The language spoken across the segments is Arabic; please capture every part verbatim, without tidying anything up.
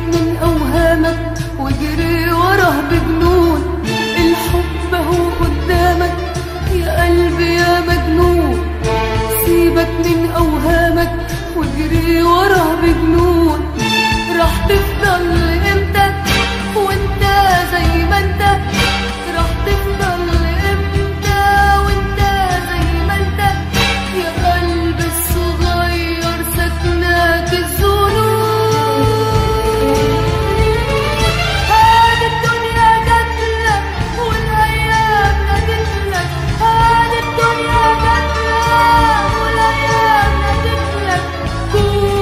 من أوهامك واجري وراه بجنون. الحب هو قدامك يا قلبي يا مجنون. سيبك من أوهامك واجري وراه بجنون. راح تفضل امتى وانت زي ما انت؟ راح تفضل امتى وانت زي ما انت؟ يا قلب الصغير سكناك الظنون. هذه الدنيا جاتلك والايام نادتلك. هذه الدنيا جاتلك والايام نادتلك. كون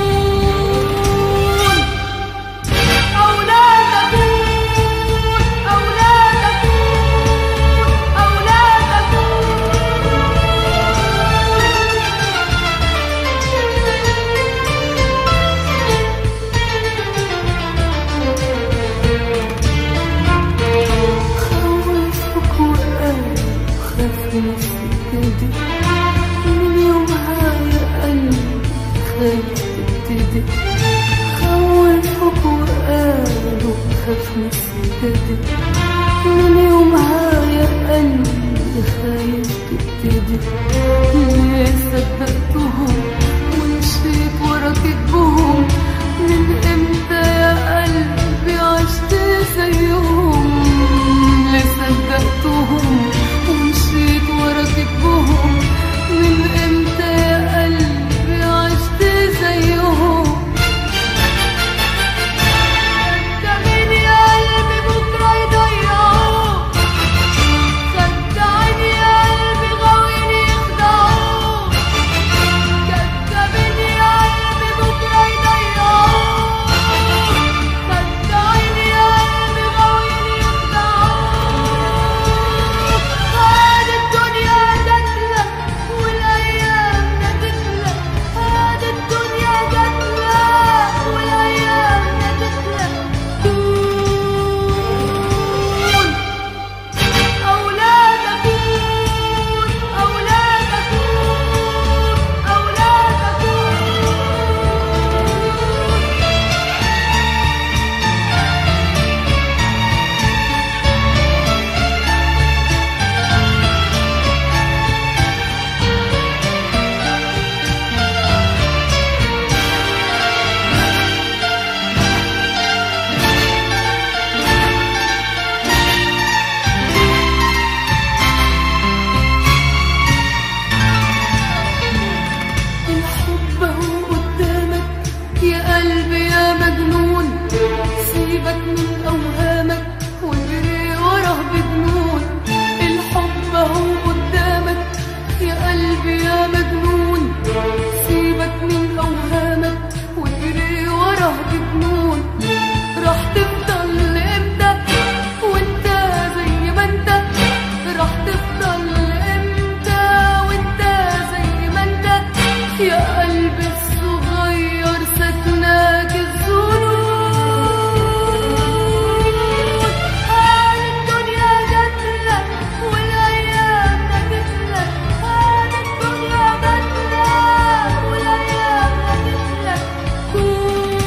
او لا تكون او لا تكون او لا تكون. خوفك وقلب خاف من السكة. من يومها يا قلبي خايف تبتدي. خوفك وقلب خاف من السكة. من يومها يا قلبي خايف تبتدي. ليه صدقتهم ومشيت ورا كدبهم؟ من امتى يا قلبي عشت زيهم؟ ليه صدقتهم ومشيت ورا كدبهم؟ من امتى يا قلبي عشت زيهم؟ صدقني يا قلبي بكرة يضيعوك. صدقني يا قلبي غاويين يخدعوك. صدقني يا قلبي بكرة يضيعوك. صدقني يا قلبي غاويين يخدعوك. هذه الدنيا جاتلك والايام نادتلك. هذه الدنيا جاتلك والايام نادتلك. كون او لا تكون او لا تكون او لا تكون. الحب هو قدامك يا قلبي يا مجنون. سيبك من أوهامك واجري وراه بجنون. الحب هو قدامك يا قلبي يا مجنون. سيبك من أوهامك واجري وراه بجنون. راح تفضل امتى وانت زي ما انت؟ راح تفضل امتى وانت زي ما انت؟ يا قلبي الصغير سكناك الظنون. هذه الدنيا جاتلك والايام نادتلك. هذه الدنيا جاتلك والايام نادتلك. كون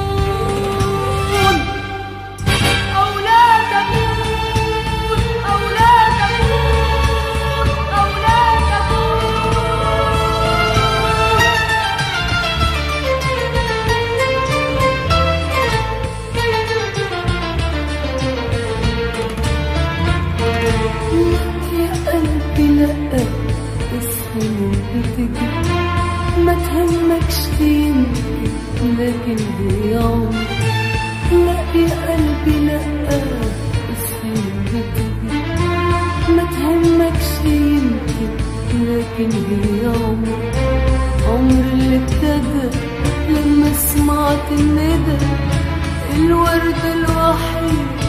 او لا تكون او لا تكون او لا تكون. يا قلبي لا اسهل بتجي. ما تهمكش يمكن لكن هي عمر. لا يا قلبي لا اسهل بتجي. ما تهمكش يمكن لكن هي عمر. عمر اللي ابتدى لما سمعت الندى. الورد الوحيد